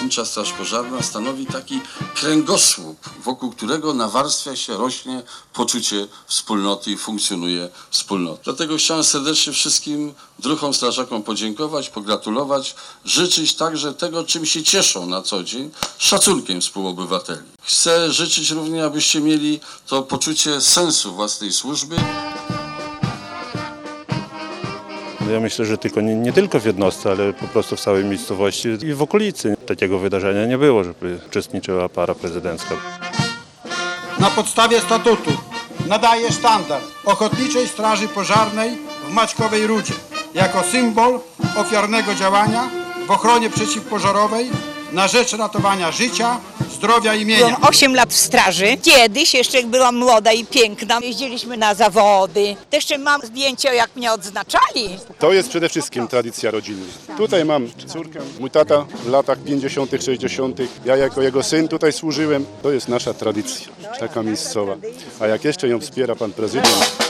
Ochotnicza Straż Pożarna stanowi taki kręgosłup, wokół którego nawarstwia się, rośnie poczucie wspólnoty i funkcjonuje wspólnota. Dlatego chciałem serdecznie wszystkim druhom strażakom podziękować, pogratulować, życzyć także tego, czym się cieszą na co dzień, szacunkiem współobywateli. Chcę życzyć również, abyście mieli to poczucie sensu własnej służby. Ja myślę, że nie tylko w jednostce, ale po prostu w całej miejscowości i w okolicy takiego wydarzenia nie było, żeby uczestniczyła para prezydencka. Na podstawie statutu nadaje sztandar Ochotniczej Straży Pożarnej w Maćkowej Rudzie jako symbol ofiarnego działania w ochronie przeciwpożarowej na rzecz ratowania życia, zdrowia i mienia. Byłam 8 lat w straży. Kiedyś, jeszcze jak byłam młoda i piękna, jeździliśmy na zawody. To jeszcze mam zdjęcie, jak mnie odznaczali. To jest przede wszystkim tradycja rodzinna. Tutaj mam córkę, mój tata w latach 50., 60., ja jako jego syn tutaj służyłem. To jest nasza tradycja, taka miejscowa. A jak jeszcze ją wspiera pan prezydent,